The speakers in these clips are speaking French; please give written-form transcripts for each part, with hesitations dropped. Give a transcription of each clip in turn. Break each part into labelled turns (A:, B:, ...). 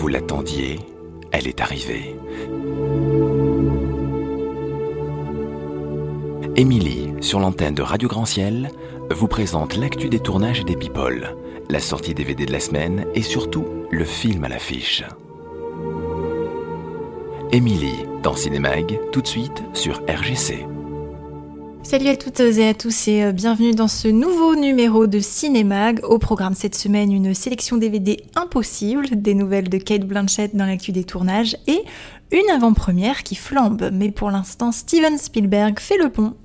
A: Vous l'attendiez, elle est arrivée. Émilie, sur l'antenne de Radio Grand Ciel, vous présente l'actu des tournages et des people, la sortie DVD de la semaine et surtout le film à l'affiche. Émilie, dans Cinémag, tout de suite sur RGC.
B: Salut à toutes et à tous et bienvenue dans ce nouveau numéro de Cinémag. Au programme cette semaine, une sélection DVD impossible, des nouvelles de Cate Blanchett dans l'actu des tournages et une avant-première qui flambe. Mais pour l'instant, Steven Spielberg fait le pont.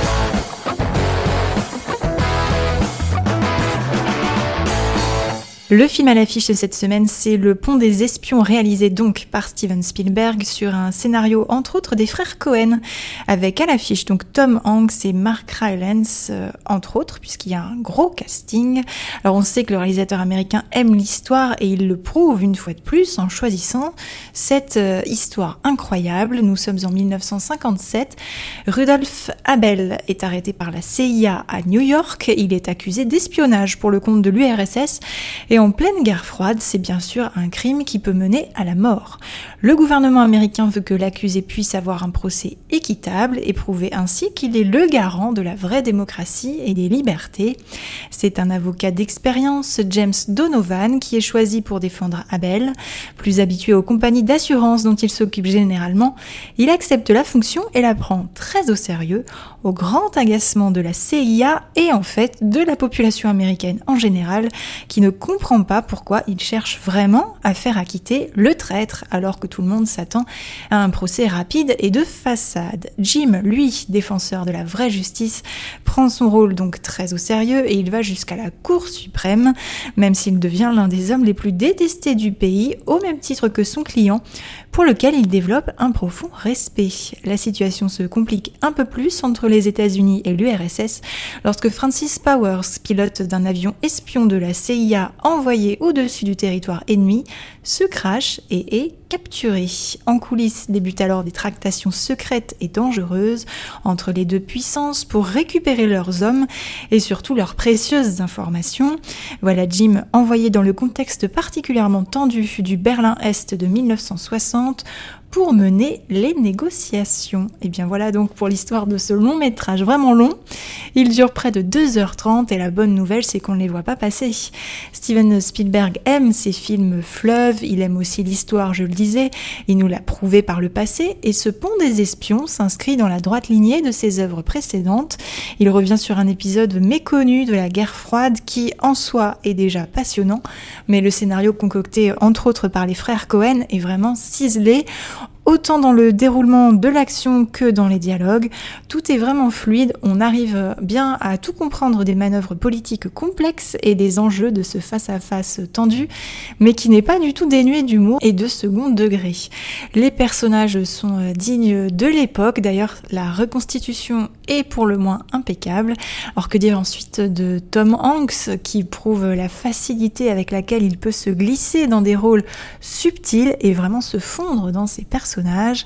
B: Le film à l'affiche de cette semaine, c'est Le Pont des Espions, réalisé donc par Steven Spielberg sur un scénario entre autres des frères Coen, avec à l'affiche donc Tom Hanks et Mark Rylance entre autres, puisqu'il y a un gros casting. Alors on sait que le réalisateur américain aime l'histoire et il le prouve une fois de plus en choisissant cette histoire incroyable. Nous sommes en 1957. Rudolf Abel est arrêté par la CIA à New York. Il est accusé d'espionnage pour le compte de l'URSS et en pleine guerre froide, c'est bien sûr un crime qui peut mener à la mort. Le gouvernement américain veut que l'accusé puisse avoir un procès équitable et prouver ainsi qu'il est le garant de la vraie démocratie et des libertés. C'est un avocat d'expérience, James Donovan, qui est choisi pour défendre Abel. Plus habitué aux compagnies d'assurance dont il s'occupe généralement, il accepte la fonction et la prend très au sérieux, au grand agacement de la CIA et en fait de la population américaine en général, qui ne comprend pas pourquoi il cherche vraiment à faire acquitter le traître alors que tout le monde s'attend à un procès rapide et de façade. Jim, lui, défenseur de la vraie justice, prend son rôle donc très au sérieux et il va jusqu'à la Cour suprême, même s'il devient l'un des hommes les plus détestés du pays, au même titre que son client, pour lequel il développe un profond respect. La situation se complique un peu plus entre les États-Unis et l'URSS lorsque Francis Powers, pilote d'un avion espion de la CIA envoyé au-dessus du territoire ennemi, se crache et est capturé. En coulisses débutent alors des tractations secrètes et dangereuses entre les deux puissances pour récupérer leurs hommes et surtout leurs précieuses informations. Voilà Jim envoyé dans le contexte particulièrement tendu du Berlin-Est de 1960 pour mener les négociations. Et bien voilà donc pour l'histoire de ce long métrage vraiment long. Il dure près de 2h30 et la bonne nouvelle c'est qu'on ne les voit pas passer. Steven Spielberg aime ses films fleuves, il aime aussi l'histoire, je le disais, il nous l'a prouvé par le passé et ce Pont des Espions s'inscrit dans la droite lignée de ses œuvres précédentes. Il revient sur un épisode méconnu de la guerre froide qui en soi est déjà passionnant, mais le scénario concocté entre autres par les frères Coen est vraiment ciselé, autant dans le déroulement de l'action que dans les dialogues. Tout est vraiment fluide, on arrive bien à tout comprendre des manœuvres politiques complexes et des enjeux de ce face-à-face tendu, mais qui n'est pas du tout dénué d'humour et de second degré. Les personnages sont dignes de l'époque, d'ailleurs la reconstitution est pour le moins impeccable. Alors que dire ensuite de Tom Hanks, qui prouve la facilité avec laquelle il peut se glisser dans des rôles subtils et vraiment se fondre dans ses personnages.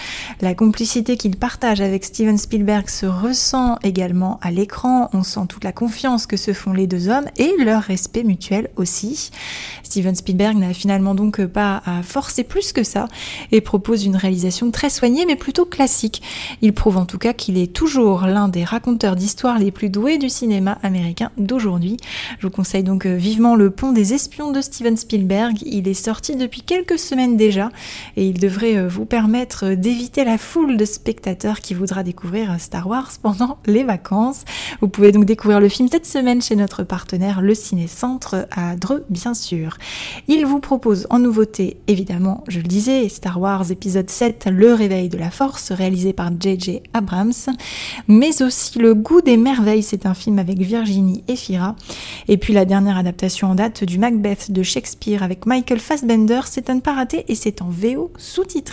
B: La complicité qu'il partage avec Steven Spielberg se ressent également à l'écran, on sent toute la confiance que se font les deux hommes et leur respect mutuel aussi. Steven Spielberg n'a finalement donc pas à forcer plus que ça et propose une réalisation très soignée mais plutôt classique. Il prouve en tout cas qu'il est toujours l'un des raconteurs d'histoires les plus doués du cinéma américain d'aujourd'hui. Je vous conseille donc vivement Le Pont des Espions de Steven Spielberg. Il est sorti depuis quelques semaines déjà et il devrait vous permettre d'éviter la foule de spectateurs qui voudra découvrir Star Wars pendant les vacances. Vous pouvez donc découvrir le film cette semaine chez notre partenaire le Ciné-Centre à Dreux bien sûr. Il vous propose en nouveauté, évidemment, je le disais, Star Wars épisode 7, Le Réveil de la Force, réalisé par J.J. Abrams, mais aussi Le Goût des merveilles, c'est un film avec Virginie Efira, et puis la dernière adaptation en date du Macbeth de Shakespeare avec Michael Fassbender, c'est à ne pas rater et c'est en VO sous-titré.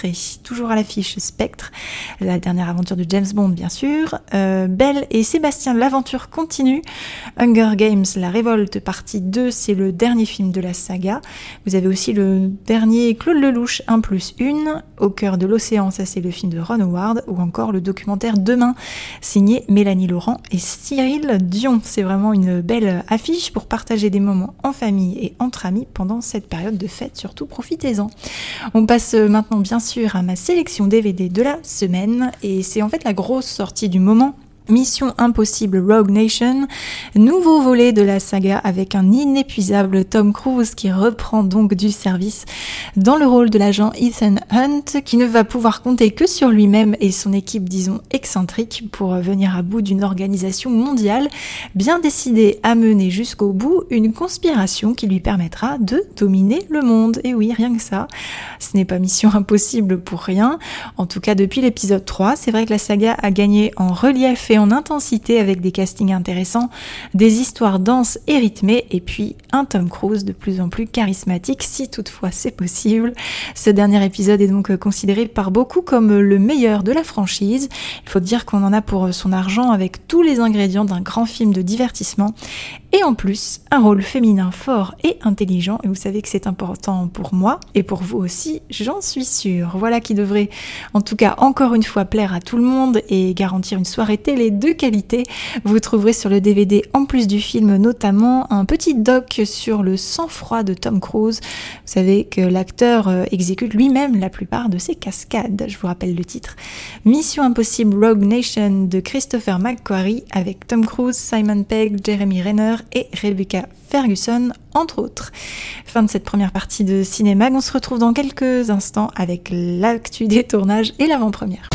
B: toujours à l'affiche Spectre, la dernière aventure de James Bond bien sûr, Belle et Sébastien, l'aventure continue, Hunger Games, la révolte partie 2, c'est le dernier film de la saga. Vous avez aussi le dernier Claude Lelouch 1+1, Au cœur de l'océan, ça c'est le film de Ron Howard, ou encore le documentaire Demain, signé Mélanie Laurent et Cyril Dion. C'est vraiment une belle affiche pour partager des moments en famille et entre amis pendant cette période de fête, surtout profitez-en. On passe maintenant bien sûr à ma sélection DVD de la semaine, et c'est en fait la grosse sortie du moment. Mission Impossible Rogue Nation, nouveau volet de la saga avec un inépuisable Tom Cruise qui reprend donc du service dans le rôle de l'agent Ethan Hunt, qui ne va pouvoir compter que sur lui-même et son équipe, disons, excentrique pour venir à bout d'une organisation mondiale bien décidée à mener jusqu'au bout une conspiration qui lui permettra de dominer le monde. Et oui, rien que ça, ce n'est pas Mission Impossible pour rien. En tout cas, depuis l'épisode 3, c'est vrai que la saga a gagné en relief et en intensité avec des castings intéressants, des histoires denses et rythmées, et puis un Tom Cruise de plus en plus charismatique, si toutefois c'est possible. Ce dernier épisode est donc considéré par beaucoup comme le meilleur de la franchise. Il faut dire qu'on en a pour son argent avec tous les ingrédients d'un grand film de divertissement, et en plus un rôle féminin fort et intelligent, et vous savez que c'est important pour moi et pour vous aussi, j'en suis sûre. Voilà qui devrait en tout cas encore une fois plaire à tout le monde et garantir une soirée télé de qualité. Vous trouverez sur le DVD, en plus du film, notamment un petit doc sur le sang-froid de Tom Cruise. Vous savez que l'acteur exécute lui-même la plupart de ses cascades. Je vous rappelle le titre. Mission Impossible Rogue Nation de Christopher McQuarrie avec Tom Cruise, Simon Pegg, Jeremy Renner et Rebecca Ferguson, entre autres. Fin de cette première partie de Cinémag. On se retrouve dans quelques instants avec l'actu des tournages et l'avant-première.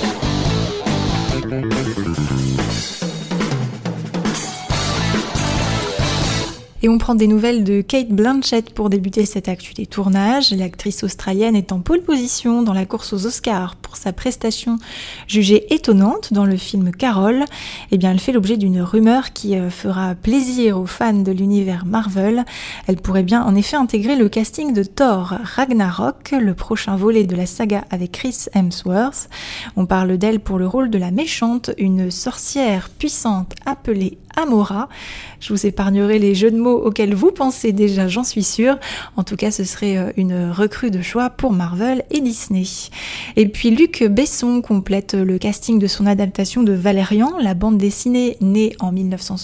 B: Et on prend des nouvelles de Cate Blanchett pour débuter cette actu des tournages. L'actrice australienne est en pole position dans la course aux Oscars pour sa prestation jugée étonnante dans le film Carol. Eh bien, elle fait l'objet d'une rumeur qui fera plaisir aux fans de l'univers Marvel. Elle pourrait bien en effet intégrer le casting de Thor Ragnarok, le prochain volet de la saga avec Chris Hemsworth. On parle d'elle pour le rôle de la méchante, une sorcière puissante appelée Amora. Je vous épargnerai les jeux de mots auxquels vous pensez déjà, j'en suis sûre. En tout cas, ce serait une recrue de choix pour Marvel et Disney. Et puis Luc Besson complète le casting de son adaptation de Valérian, la bande dessinée née en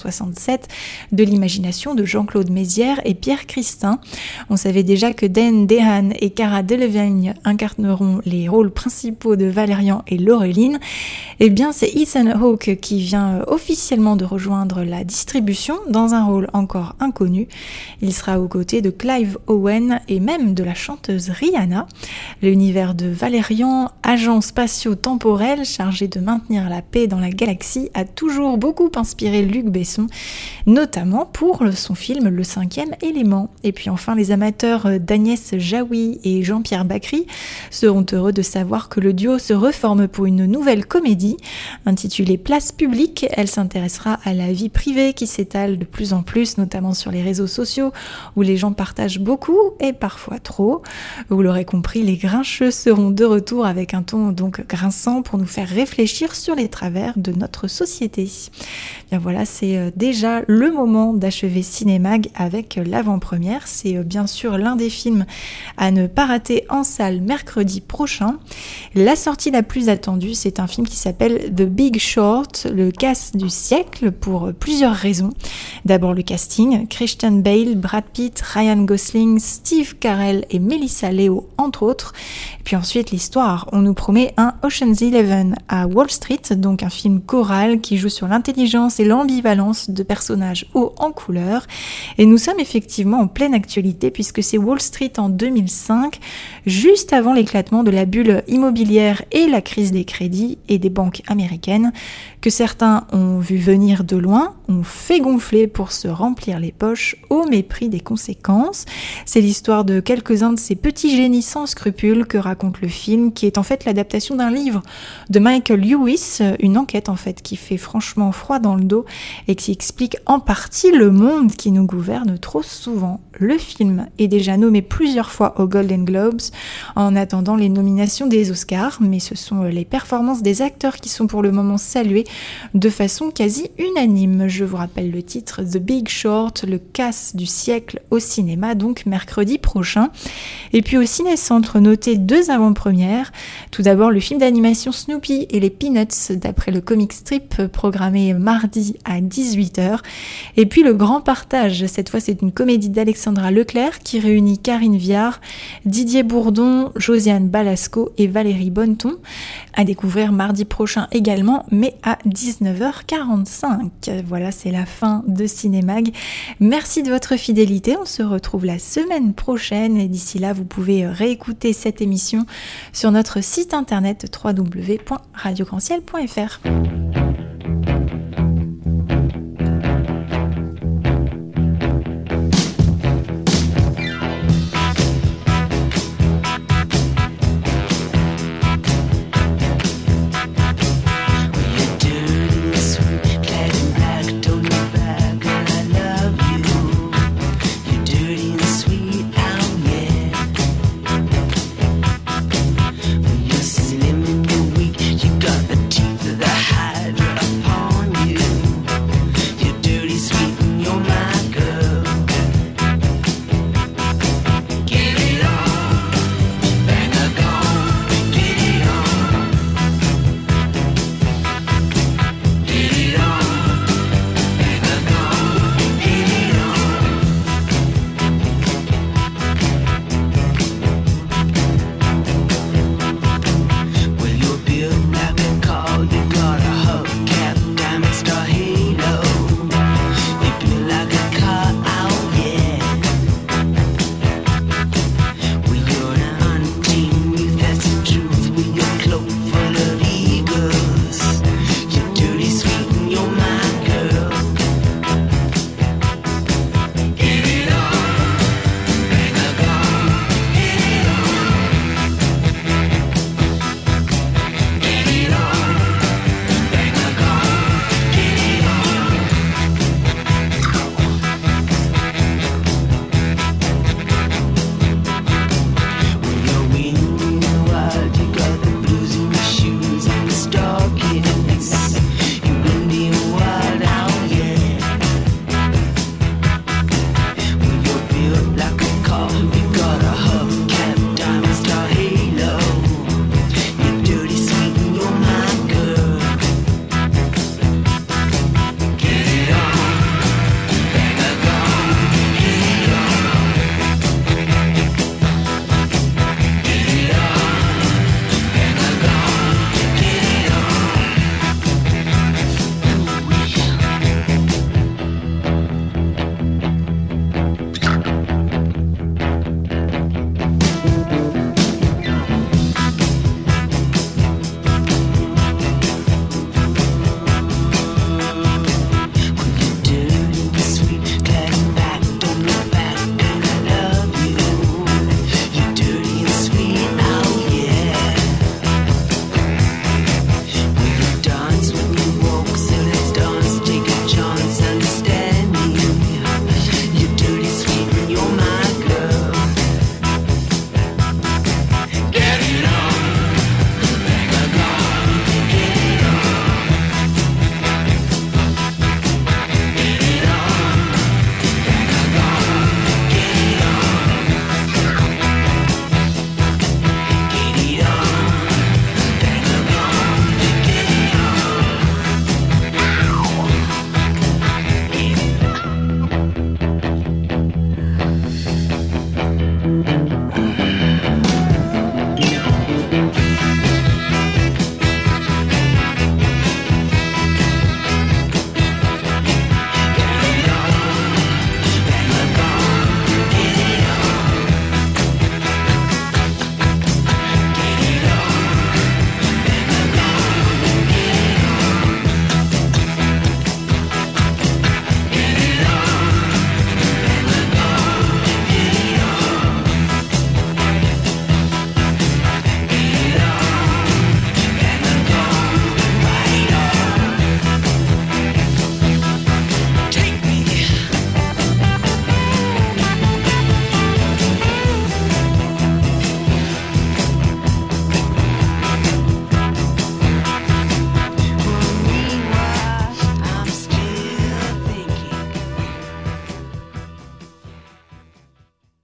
B: 1967 de l'imagination de Jean-Claude Mézières et Pierre Christin. On savait déjà que Dan Dehan et Cara Delevingne incarneront les rôles principaux de Valérian et Laureline. Eh bien, c'est Ethan Hawke qui vient officiellement de rejoindre la distribution dans un rôle encore inconnu. Il sera aux côtés de Clive Owen et même de la chanteuse Rihanna. L'univers de Valérian, agent spatio-temporel chargé de maintenir la paix dans la galaxie, a toujours beaucoup inspiré Luc Besson, notamment pour son film Le 5e élément. Et puis enfin, les amateurs d'Agnès Jaoui et Jean-Pierre Bacry seront heureux de savoir que le duo se reforme pour une nouvelle comédie intitulée Place publique. Elle s'intéressera à la vie privée qui s'étale de plus en plus, notamment sur les réseaux sociaux où les gens partagent beaucoup et parfois trop. Vous l'aurez compris, les grincheux seront de retour avec un ton donc grinçant pour nous faire réfléchir sur les travers de notre société. Bien voilà, c'est déjà le moment d'achever Cinémag avec l'avant-première. C'est bien sûr l'un des films à ne pas rater en salle mercredi prochain. La sortie la plus attendue, c'est un film qui s'appelle The Big Short, le casse du siècle, pour plusieurs raisons. D'abord le casting, Christian Bale, Brad Pitt, Ryan Gosling, Steve Carell et Melissa Leo entre autres. Et puis ensuite l'histoire, on nous promet un Ocean's 11 à Wall Street, donc un film choral qui joue sur l'intelligence et l'ambivalence de personnages hauts en couleur. Et nous sommes effectivement en pleine actualité puisque c'est Wall Street en 2005, juste avant l'éclatement de la bulle immobilière et la crise des crédits et des banques américaines, que certains ont vu venir de loin rien, on fait gonfler pour se remplir les poches au mépris des conséquences. C'est l'histoire de quelques-uns de ces petits génies sans scrupules que raconte le film, qui est en fait l'adaptation d'un livre de Michael Lewis, une enquête en fait qui fait franchement froid dans le dos et qui explique en partie le monde qui nous gouverne trop souvent. Le film est déjà nommé plusieurs fois aux Golden Globes en attendant les nominations des Oscars, mais ce sont les performances des acteurs qui sont pour le moment saluées de façon quasi unanime. Je vous rappelle le titre, The Big Short, le casse du siècle au cinéma, donc mercredi prochain. Et puis au Ciné-Centre, notez 2 avant-premières. Tout d'abord le film d'animation Snoopy et les Peanuts, d'après le comic strip, programmé mardi à 18h. Et puis le Grand Partage, cette fois c'est une comédie d'Alexandra Leclerc qui réunit Karine Viard, Didier Bourdon, Josiane Balasco et Valérie Bonneton, à découvrir mardi prochain également, mais à 19h45. Voilà, c'est la fin de Cinémag. Merci de votre fidélité, on se retrouve la semaine prochaine et d'ici là, vous pouvez réécouter cette émission sur notre site internet www.radiogranciel.fr.